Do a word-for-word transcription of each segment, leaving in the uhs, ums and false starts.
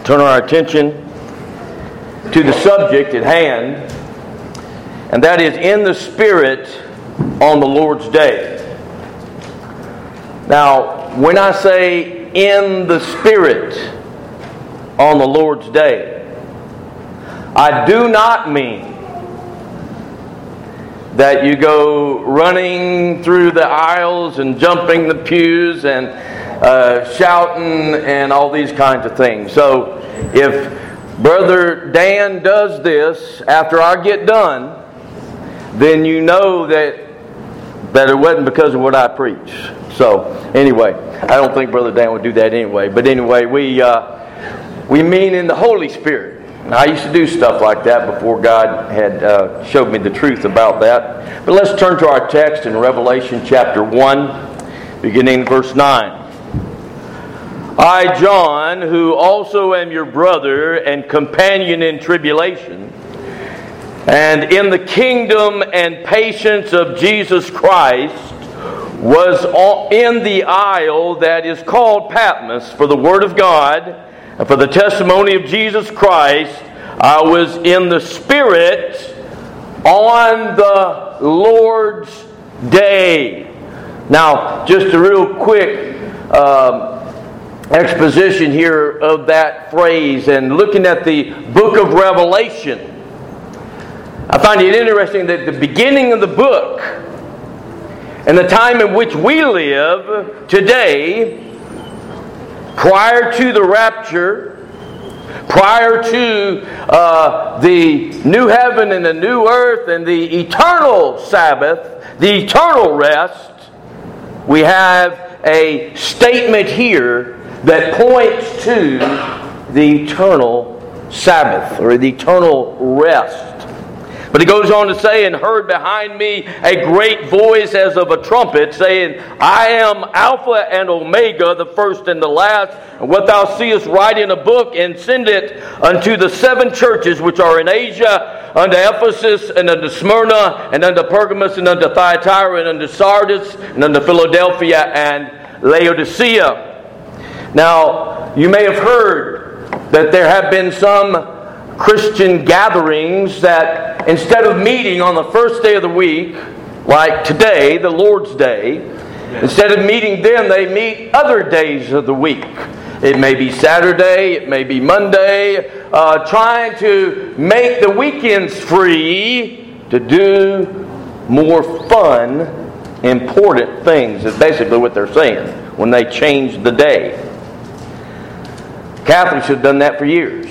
turn our attention to the subject at hand, and that is in the Spirit on the Lord's Day. Now, when I say in the Spirit on the Lord's Day, I do not mean that you go running through the aisles and jumping the pews and uh, shouting and all these kinds of things. So if Brother Dan does this after I get done, then you know that that it wasn't because of what I preach. So anyway, I don't think Brother Dan would do that anyway. But anyway, we uh, we mean in the Holy Spirit. Now, I used to do stuff like that before God had uh, showed me the truth about that. But let's turn to our text in Revelation chapter one, beginning verse nine. I, John, who also am your brother and companion in tribulation, and in the kingdom and patience of Jesus Christ, was in the isle that is called Patmos for the word of God and for the testimony of Jesus Christ. I was in the Spirit on the Lord's Day. Now, just a real quick um, exposition here of that phrase, and looking at the book of Revelation, I find it interesting that the beginning of the book and the time in which we live today, prior to the rapture, prior to uh, the new heaven and the new earth and the eternal Sabbath, the eternal rest, we have a statement here that points to the eternal Sabbath or the eternal rest. But he goes on to say, and heard behind me a great voice as of a trumpet, saying, I am Alpha and Omega, the first and the last. And what thou seest, write in a book, and send it unto the seven churches which are in Asia, unto Ephesus, and unto Smyrna, and unto Pergamos, and unto Thyatira, and unto Sardis, and unto Philadelphia, and Laodicea. Now, you may have heard that there have been some Christian gatherings that instead of meeting on the first day of the week, like today, the Lord's Day, instead of meeting then, they meet other days of the week. It may be Saturday, it may be Monday, uh, trying to make the weekends free to do more fun, important things. Is basically what they're saying when they change the day. Catholics have done that for years.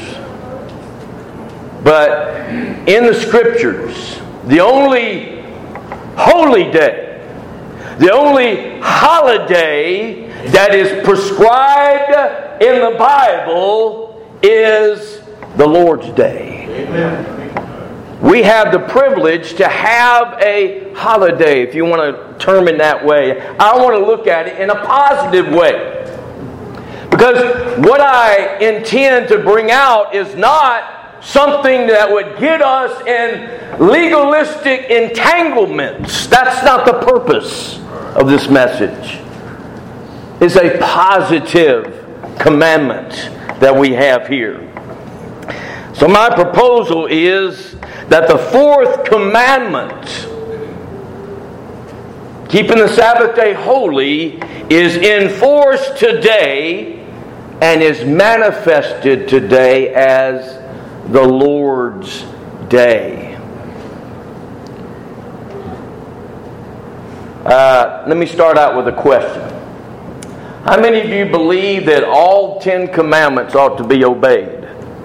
But in the Scriptures, the only holy day, the only holiday that is prescribed in the Bible is the Lord's Day. Amen. We have the privilege to have a holiday, if you want to term it that way. I want to look at it in a positive way. Because what I intend to bring out is not something that would get us in legalistic entanglements. That's not the purpose of this message. It's a positive commandment that we have here. So my proposal is that the fourth commandment, keeping the Sabbath day holy, is enforced today and is manifested today as the Lord's Day. Uh, let me start out with a question. How many of you believe that all Ten Commandments ought to be obeyed?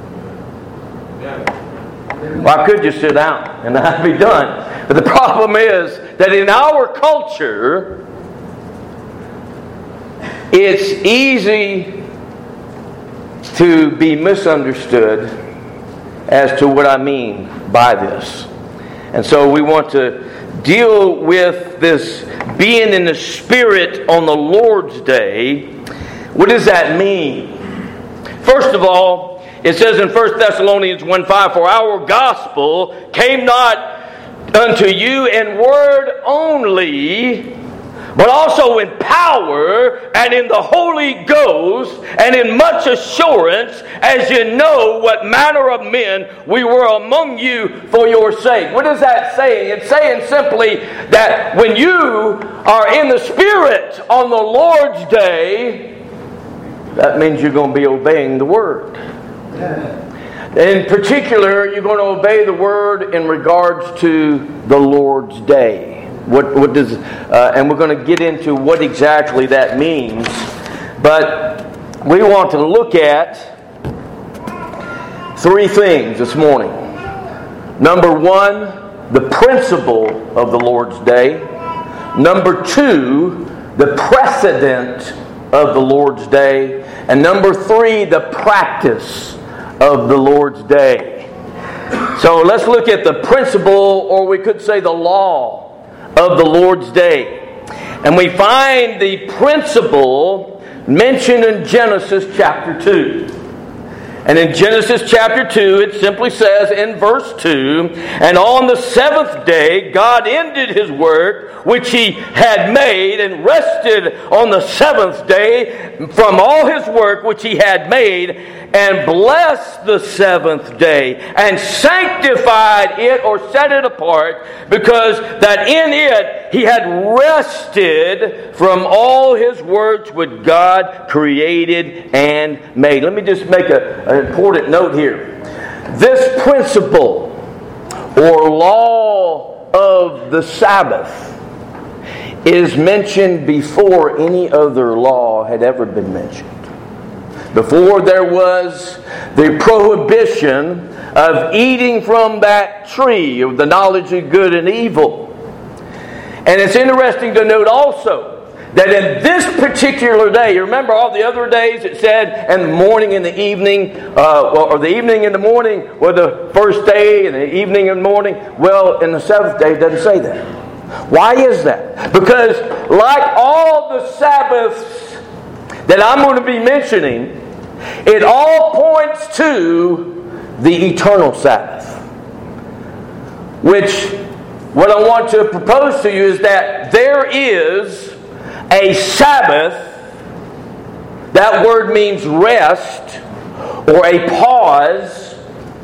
Well, I could just sit down and I'd be done. But the problem is that in our culture, it's easy to be misunderstood as to what I mean by this. And so we want to deal with this being in the Spirit on the Lord's Day. What does that mean? First of all, it says in First Thessalonians one five, for our gospel came not unto you in word only, but also in power and in the Holy Ghost and in much assurance, as you know what manner of men we were among you for your sake. What is that saying? It's saying simply that when you are in the Spirit on the Lord's day, that means you're going to be obeying the Word. In particular, you're going to obey the Word in regards to the Lord's day. What, what does, uh, and we're going to get into what exactly that means. But we want to look at three things this morning. Number one, the principle of the Lord's day. Number two, the precedent of the Lord's day. And number three, the practice of the Lord's day. So let's look at the principle, or we could say the law of the Lord's day. And we find the principle mentioned in Genesis chapter two. And in Genesis chapter two, it simply says in verse two, "And on the seventh day God ended His work which He had made, and rested on the seventh day from all His work which He had made, and blessed the seventh day, and sanctified it," or set it apart, "because that in it He had rested from all His works which God created and made." Let me just make a, an important note here. This principle or law of the Sabbath is mentioned before any other law had ever been mentioned. Before there was the prohibition of eating from that tree of the knowledge of good and evil. And it's interesting to note also that in this particular day, you remember all the other days it said, in the morning and the evening, uh, or the evening and the morning were the first day, and the evening and morning. Well, in the seventh day it doesn't say that. Why is that? Because like all the Sabbaths that I'm going to be mentioning, it all points to the eternal Sabbath. Which, what I want to propose to you is that there is a Sabbath. That word means rest or a pause.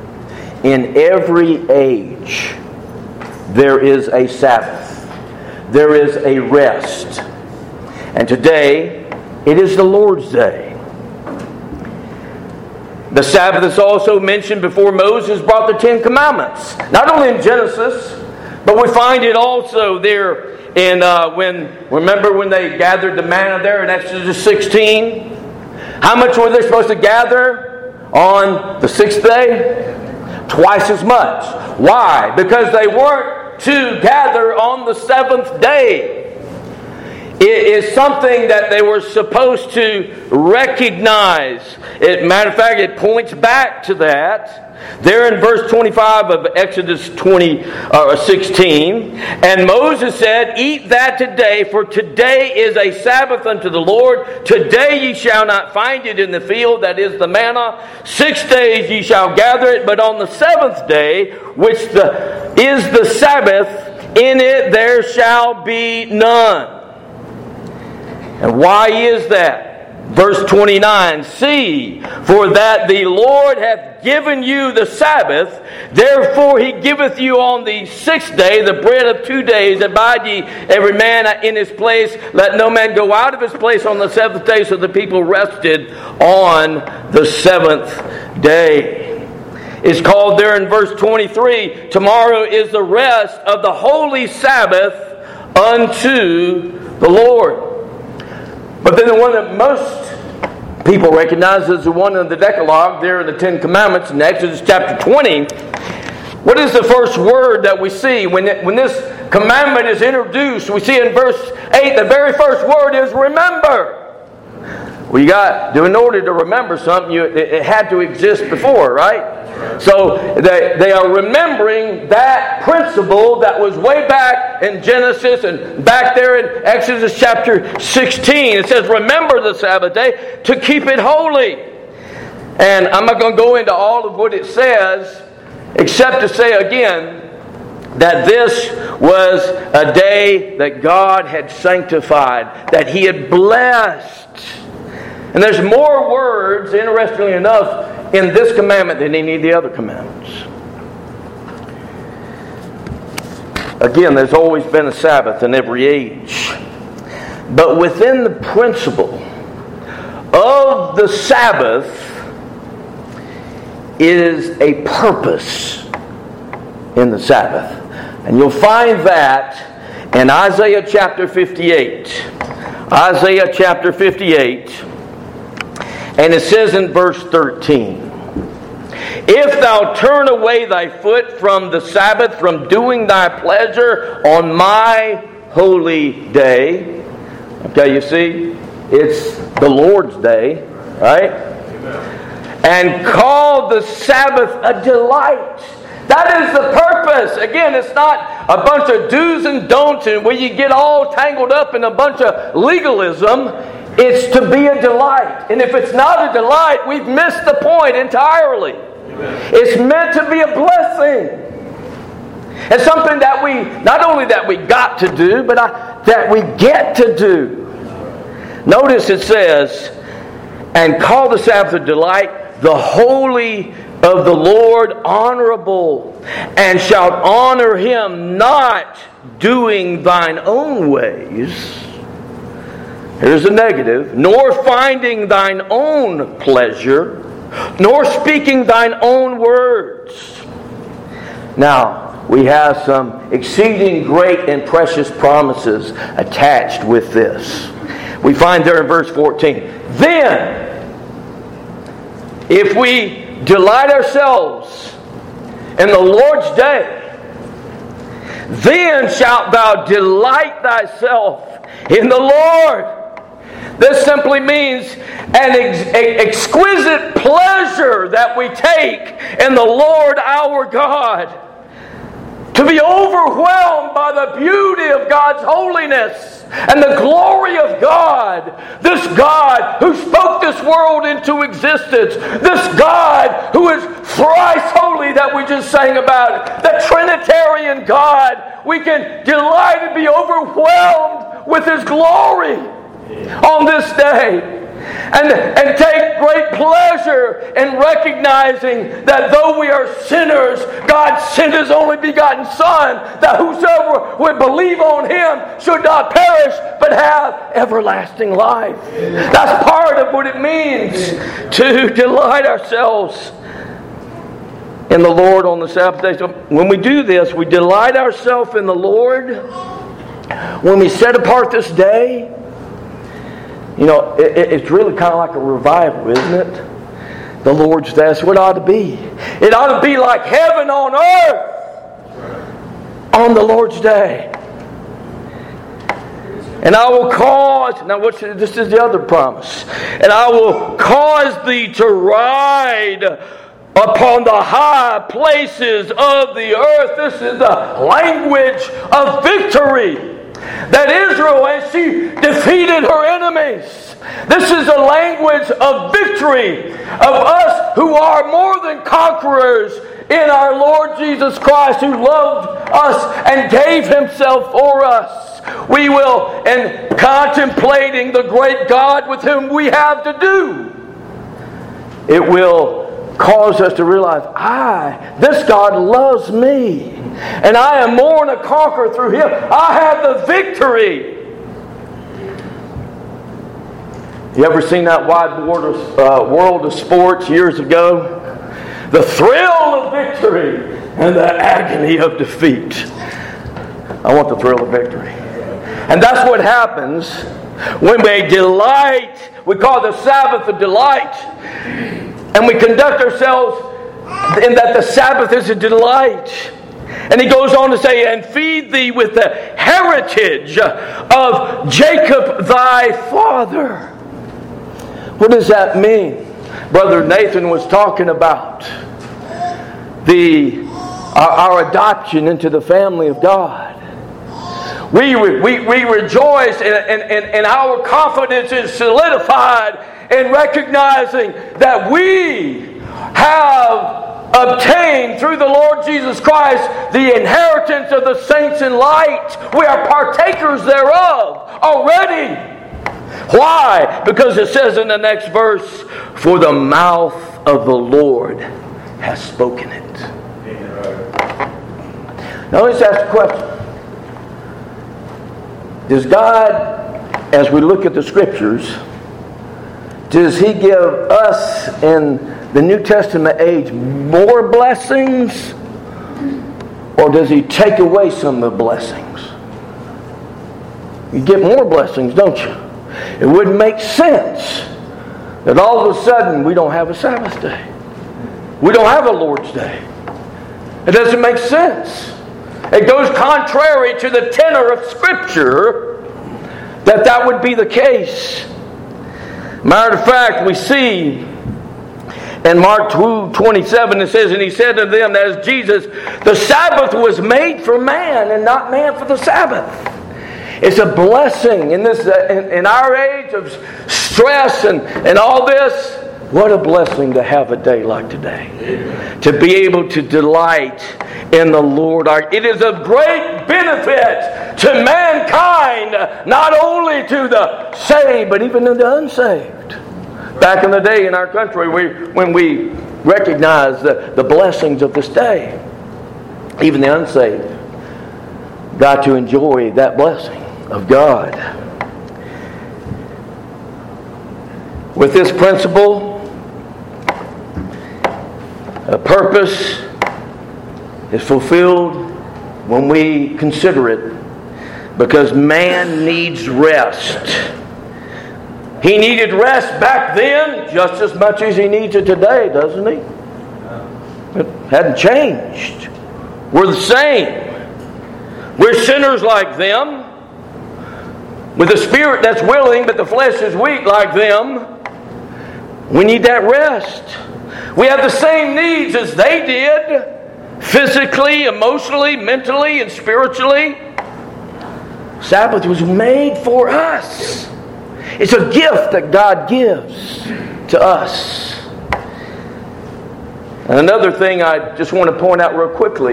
In every age, there is a Sabbath. There is a rest. And today, it is the Lord's day. The Sabbath is also mentioned before Moses brought the Ten Commandments. Not only in Genesis, but we find it also there in uh, when, remember when they gathered the manna there in Exodus sixteen? How much were they supposed to gather on the sixth day? Twice as much. Why? Because they weren't to gather on the seventh day. It is something that they were supposed to recognize. It, matter of fact, it points back to that. There in verse twenty-five of Exodus twenty, uh, sixteen. "And Moses said, Eat that today, for today is a Sabbath unto the Lord. Today ye shall not find it in the field, that is the manna. Six days ye shall gather it, but on the seventh day, which the, is the Sabbath, in it there shall be none." And why is that? Verse twenty-nine, "See, for that the Lord hath given you the Sabbath, therefore He giveth you on the sixth day the bread of two days. Abide ye every man in his place. Let no man go out of his place on the seventh day." So the people rested on the seventh day. It's called there in verse twenty-three, "Tomorrow is the rest of the holy Sabbath unto the Lord." But then the one that most people recognize is the one in the Decalogue, there in the Ten Commandments in Exodus chapter twenty. What is the first word that we see when it, when this commandment is introduced? We see in verse eight, the very first word is remember. Well, you got, in order to remember something, you, it, it had to exist before, right? So they, they are remembering that principle that was way back in Genesis and back there in Exodus chapter sixteen. It says, remember the Sabbath day to keep it holy. And I'm not going to go into all of what it says, except to say again that this was a day that God had sanctified, that He had blessed. And there's more words, interestingly enough, in this commandment than any of the other commandments. Again, there's always been a Sabbath in every age. But within the principle of the Sabbath is a purpose in the Sabbath. And you'll find that in Isaiah chapter fifty-eight. Isaiah chapter fifty-eight. And it says in verse thirteen, "If thou turn away thy foot from the Sabbath, from doing thy pleasure on my holy day." Okay, you see, it's the Lord's day, right? Amen. "And call the Sabbath a delight." That is the purpose. Again, it's not a bunch of do's and don'ts and where you get all tangled up in a bunch of legalism. It's to be a delight. And if it's not a delight, we've missed the point entirely. Amen. It's meant to be a blessing. It's something that we, not only that we got to do, but I, that we get to do. Notice it says, "And call the Sabbath a delight, the holy of the Lord honorable, and shalt honor Him not doing thine own ways." Here's a negative. "Nor finding thine own pleasure, nor speaking thine own words." Now, we have some exceeding great and precious promises attached with this. We find there in verse fourteen, "Then, if we delight ourselves in the Lord's day, then shalt thou delight thyself in the Lord." This simply means an ex- exquisite pleasure that we take in the Lord our God. To be overwhelmed by the beauty of God's holiness and the glory of God. This God who spoke this world into existence. This God who is thrice holy that we just sang about. The Trinitarian God. We can delight and be overwhelmed with His glory on this day. And, and take great pleasure in recognizing that though we are sinners, God sent His only begotten Son, that whosoever would believe on Him should not perish, but have everlasting life. That's part of what it means to delight ourselves in the Lord on the Sabbath day. So when we do this, we delight ourselves in the Lord. When we set apart this day, you know, it, it's really kind of like a revival, isn't it? The Lord's Day. That's what it ought to be. It ought to be like heaven on earth on the Lord's Day. "And I will cause," now what's, this is the other promise. "And I will cause thee to ride upon the high places of the earth." This is the language of victory. That Israel, as she defeated her enemies, this is a language of victory of us who are more than conquerors in our Lord Jesus Christ, who loved us and gave Himself for us. We will, in contemplating the great God with whom we have to do, it will cause us to realize, I, this God loves me. And I am more than a conqueror through Him. I have the victory. You ever seen that wide world of, uh, world of sports years ago? The thrill of victory and the agony of defeat. I want the thrill of victory. And that's what happens when we delight. We call the Sabbath a delight. And we conduct ourselves in that the Sabbath is a delight. And he goes on to say, "And feed thee with the heritage of Jacob thy father." What does that mean? Brother Nathan was talking about the our, our adoption into the family of God. We, we, we rejoice and, and, and, and our confidence is solidified in recognizing that we have obtained through the Lord Jesus Christ the inheritance of the saints in light. We are partakers thereof already. Why? Because it says in the next verse, for the mouth of the Lord has spoken it. Now let's ask a question. Does God, as we look at the Scriptures, does He give us in the New Testament age more blessings, or does He take away some of the blessings? You get more blessings, don't you? It wouldn't make sense that all of a sudden we don't have a Sabbath day. We don't have a Lord's Day. It doesn't make sense. It goes contrary to the tenor of Scripture that that would be the case. Matter of fact, we see in Mark two twenty-seven, it says, and He said to them, that is Jesus, the Sabbath was made for man and not man for the Sabbath. It's a blessing in this in, in our age of stress and, and all this. What a blessing to have a day like today. Amen. To be able to delight in the Lord. It is of great benefit to mankind, not only to the saved, but even to the unsaved. Back in the day in our country, we, when we recognized the, the blessings of this day, even the unsaved got to enjoy that blessing of God. With this principle, a purpose is fulfilled when we consider it, because man needs rest. He needed rest back then just as much as he needs it today, doesn't he? It hadn't changed. We're the same. We're sinners like them, with a spirit that's willing, but the flesh is weak like them. We need that rest. We have the same needs as they did, physically, emotionally, mentally, and spiritually. Sabbath was made for us. It's a gift that God gives to us. And another thing I just want to point out real quickly.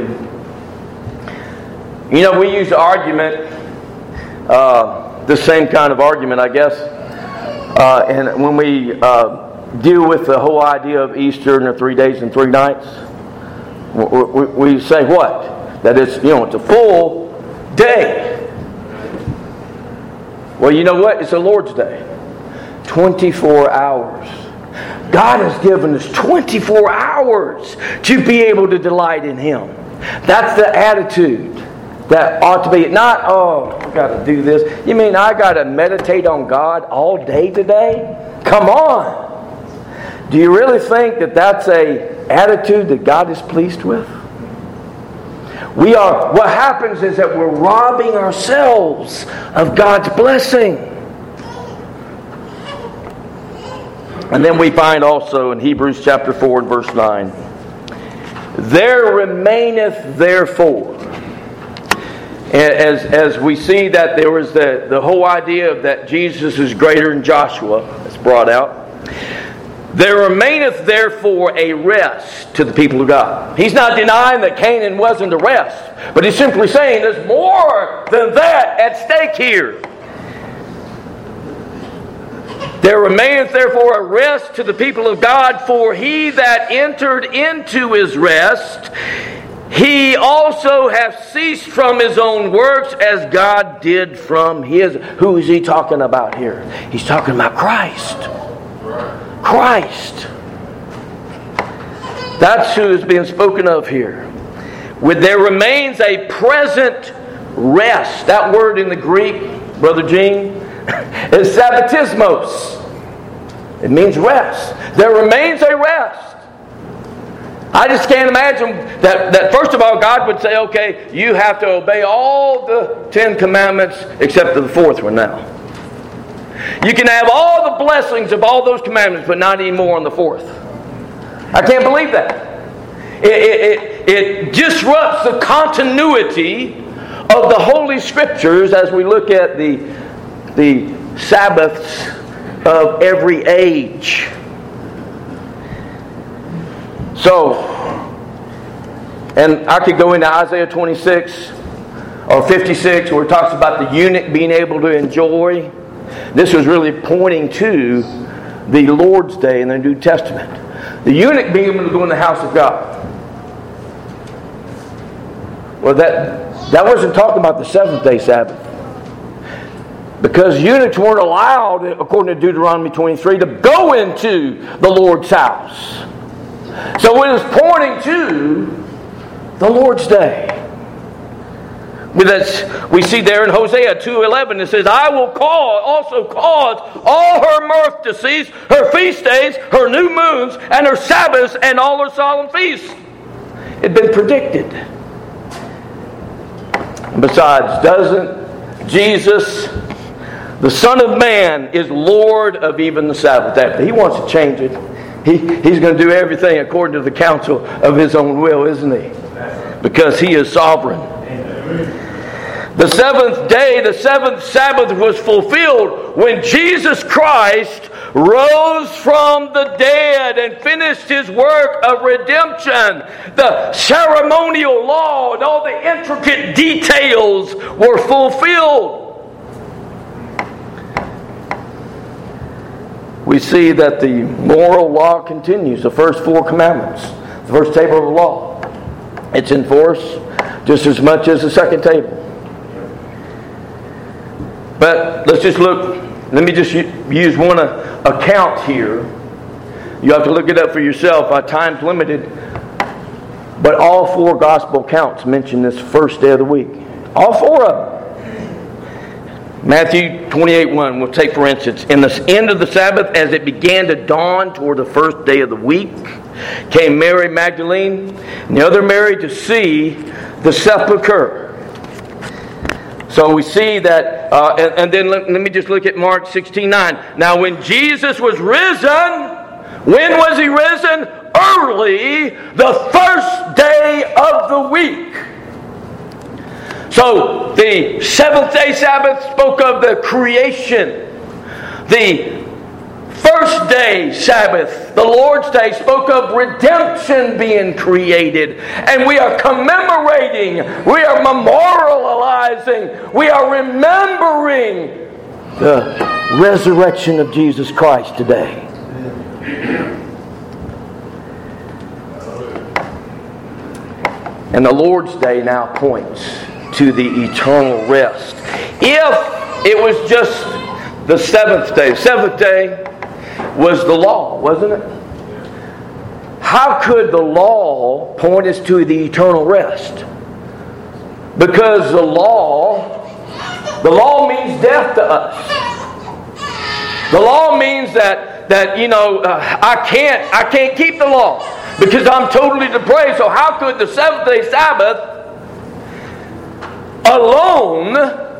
You know, we use the argument, uh, the same kind of argument, I guess, uh, and when we uh, deal with the whole idea of Easter and the three days and three nights, we, we, we say what? That it's, you know, it's a full day. Well, you know what? It's the Lord's Day. twenty-four hours. God has given us twenty-four hours to be able to delight in Him. That's the attitude that ought to be. Not, oh, I've got to do this. You mean I got to meditate on God all day today? Come on. Do you really think that that's a attitude that God is pleased with? We are. What happens is that we're robbing ourselves of God's blessing. And then we find also in Hebrews chapter four and verse nine, there remaineth therefore. As, as we see that there was the, the whole idea of that Jesus is greater than Joshua, that's brought out. There remaineth therefore a rest to the people of God. He's not denying that Canaan wasn't a rest, but he's simply saying there's more than that at stake here. There remaineth therefore a rest to the people of God, for he that entered into his rest, he also hath ceased from his own works as God did from his. Who is he talking about here? He's talking about Christ. Christ. That's who is being spoken of here. With there remains a present rest. That word in the Greek, Brother Gene, is sabbatismos. It means rest. There remains a rest. I just can't imagine that, that first of all, God would say, okay, you have to obey all the Ten Commandments except for the fourth one now. You can have all the blessings of all those commandments, but not any more on the fourth. I can't believe that. It, it, it, it disrupts the continuity of the Holy Scriptures as we look at the, the Sabbaths of every age. So, And I could go into Isaiah twenty-six or fifty-six where it talks about the eunuch being able to enjoy. This was really pointing to the Lord's Day in the New Testament. The eunuch being able to go in the house of God. Well, that, that wasn't talking about the seventh day Sabbath. Because eunuchs weren't allowed, according to Deuteronomy twenty-three, to go into the Lord's house. So it is pointing to the Lord's Day. We see there in Hosea two eleven, it says, I will cause, also cause all her mirth to cease, her feast days, her new moons, and her Sabbaths, and all her solemn feasts. It had been predicted. Besides, doesn't Jesus, the Son of Man, is Lord of even the Sabbath day? He wants to change it. He, he's going to do everything according to the counsel of His own will, isn't He? Because He is sovereign. The seventh day, the seventh Sabbath was fulfilled when Jesus Christ rose from the dead and finished His work of redemption. The ceremonial law and all the intricate details were fulfilled. We see that the moral law continues. The first four commandments, the first table of the law, it's in force just as much as the second table. But let's just look, let me just use one account here. You have to look it up for yourself. Our time's limited. But all four gospel accounts mention this first day of the week. All four of them. Matthew twenty-eight one, we'll take for instance. In the end of the Sabbath, as it began to dawn toward the first day of the week, came Mary Magdalene and the other Mary to see the sepulchre. So we see that, uh, and, and then let, let me just look at Mark sixteen nine. Now when Jesus was risen, when was He risen? Early, the first day of the week. So the seventh day Sabbath spoke of the creation. The first day Sabbath, the Lord's Day, spoke of redemption being created. And we are commemorating, we are memorializing, we are remembering the resurrection of Jesus Christ today. And the Lord's Day now points to the eternal rest. If it was just the seventh day, seventh day was the law, wasn't it? How could the law point us to the eternal rest? Because the law, the law means death to us. The law means that that you know uh, I can't I can't keep the law because I'm totally depraved. So how could the seventh day Sabbath alone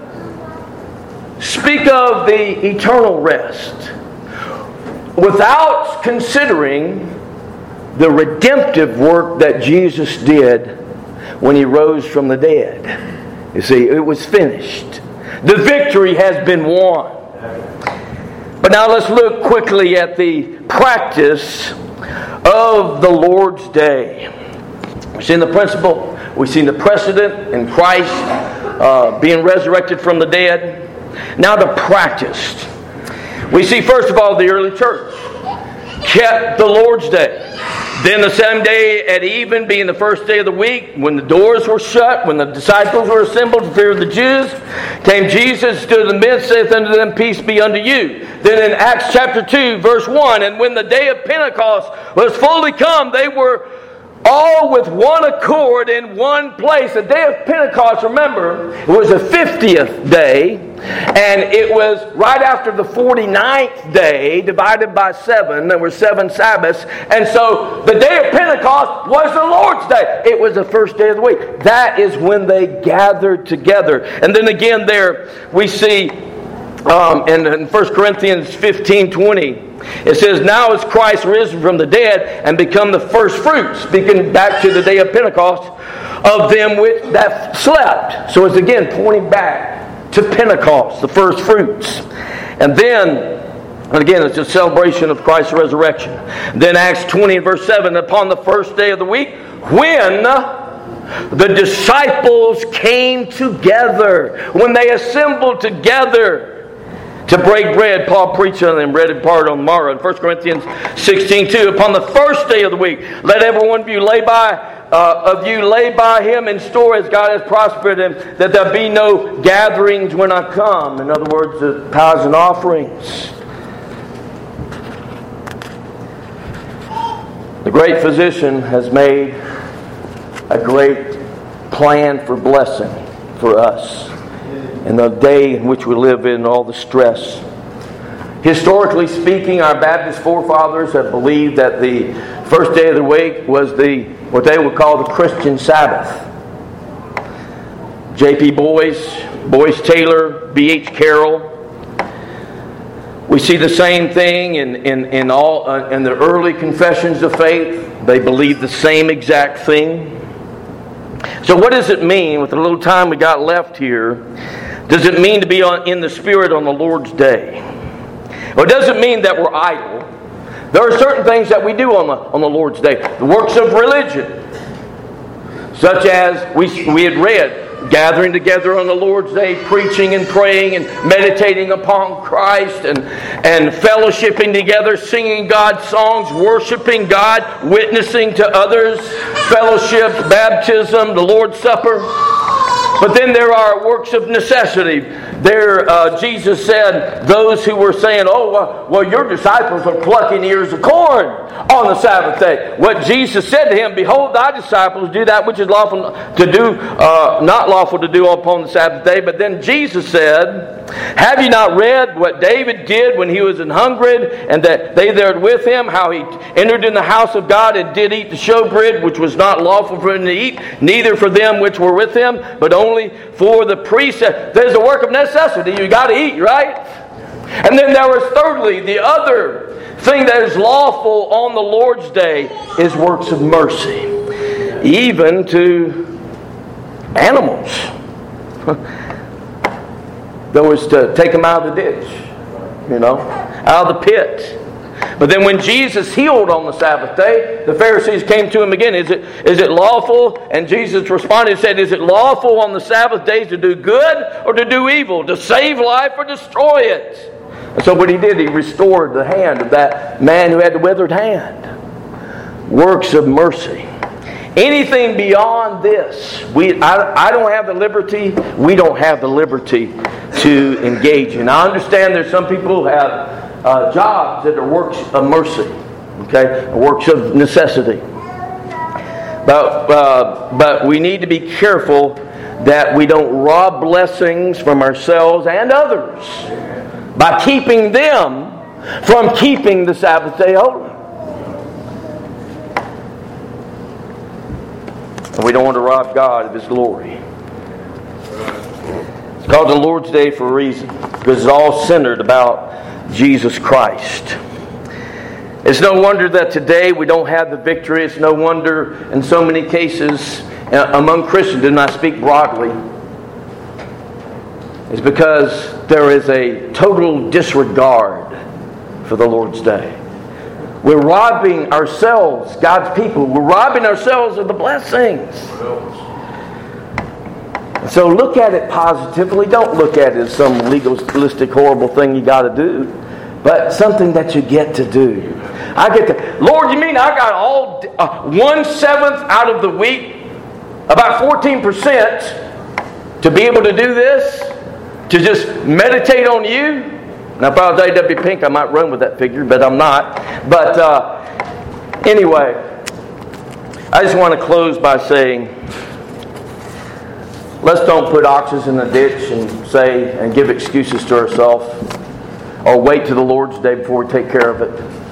speak of the eternal rest without considering the redemptive work that Jesus did when He rose from the dead? You see, it was finished. The victory has been won. But now let's look quickly at the practice of the Lord's Day. We've seen the principle. We've seen the precedent in Christ uh, being resurrected from the dead. Now the practice. We see first of all the early church kept the Lord's Day. Then the same day at even, being the first day of the week, when the doors were shut, when the disciples were assembled to fear the Jews, came Jesus, stood in the midst, saith unto them, Peace be unto you. Then in Acts chapter two, verse one, and when the day of Pentecost was fully come, they were all with one accord in one place. The day of Pentecost, remember, it was the fiftieth day, and it was right after the forty-ninth day, divided by seven. There were seven Sabbaths, and so the day of Pentecost was the Lord's Day. It was the first day of the week. That is when they gathered together. And then again there we see um, in, in First Corinthians fifteen twenty, it says, Now is Christ risen from the dead and become the first fruits, speaking back to the day of Pentecost, of them which that slept. So it's again pointing back to Pentecost, the first fruits. And then, and again, it's a celebration of Christ's resurrection. Then Acts twenty and verse seven, upon the first day of the week, when the disciples came together. When they assembled together to break bread, Paul preached on them, read in part on the morrow. In First Corinthians sixteen two, upon the first day of the week, let every one of you lay by uh, of you lay by him in store as God has prospered him, that there be no gatherings when I come. In other words, the tithes and offerings. The great physician has made a great plan for blessing for us in the day in which we live in, all the stress. Historically speaking, our Baptist forefathers have believed that the first day of the week was the what they would call the Christian Sabbath. J P Boyce, Boyce Taylor, B H Carroll. We see the same thing in in in all uh, in the early confessions of faith. They believe the same exact thing. So what does it mean, with the little time we got left here, does it mean to be on, in the Spirit on the Lord's Day? Well, it doesn't mean that we're idle. There are certain things that we do on the, on the Lord's Day. The works of religion, such as we, we had read, gathering together on the Lord's Day, preaching and praying and meditating upon Christ and, and fellowshipping together, singing God's songs, worshiping God, witnessing to others, fellowship, baptism, the Lord's Supper. But then there are works of necessity. There, uh, Jesus said, those who were saying, oh, uh, well, your disciples are plucking ears of corn on the Sabbath day. What Jesus said to him, behold, thy disciples do that which is lawful to do, uh, not lawful to do upon the Sabbath day. But then Jesus said, have you not read what David did when he was an hungered, and that they there with him, how he entered in the house of God and did eat the showbread, which was not lawful for him to eat, neither for them which were with him, but only for the priests. There's a work of necessity. You got to eat, right? And then there was thirdly, the other thing that is lawful on the Lord's Day is works of mercy, even to animals. That was to take them out of the ditch, you know, out of the pit. But then when Jesus healed on the Sabbath day, the Pharisees came to him again. Is it is it lawful? And Jesus responded and said, is it lawful on the Sabbath days to do good or to do evil, to save life or destroy it? And so what he did, he restored the hand of that man who had the withered hand. Works of mercy. Anything beyond this, we I, I don't have the liberty, we don't have the liberty to engage in. I understand there's some people who have Uh, jobs that are works of mercy, okay, works of necessity. But uh, but we need to be careful that we don't rob blessings from ourselves and others by keeping them from keeping the Sabbath day holy. And we don't want to rob God of His glory. It's called the Lord's Day for a reason, because it's all centered about Jesus Christ. It's no wonder that today we don't have the victory. It's no wonder in so many cases among Christians, and I speak broadly, it's because there is a total disregard for the Lord's Day. We're robbing ourselves, God's people, we're robbing ourselves of the blessings. So look at it positively. Don't look at it as some legalistic, horrible thing you got to do, but something that you get to do. I get to, Lord, you mean I got all uh, one seventh out of the week, about fourteen percent, to be able to do this, to just meditate on you? Now, if I was A W Pink, I might run with that figure, but I'm not. But uh, anyway, I just want to close by saying, let's don't put oxes in the ditch and say and give excuses to ourselves, or wait to the Lord's Day before we take care of it.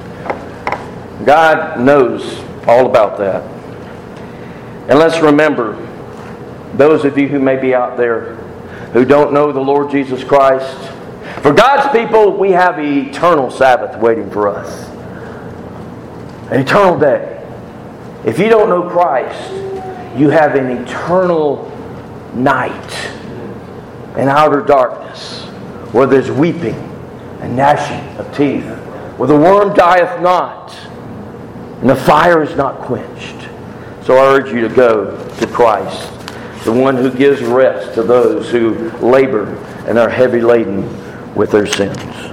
God knows all about that. And let's remember, those of you who may be out there who don't know the Lord Jesus Christ, for God's people, we have an eternal Sabbath waiting for us. An eternal day. If you don't know Christ, you have an eternal night in outer darkness, where there's weeping and gnashing of teeth, where the worm dieth not and the fire is not quenched. So I urge you to go to to Christ, the one who gives rest to those who labor and are heavy laden with their sins.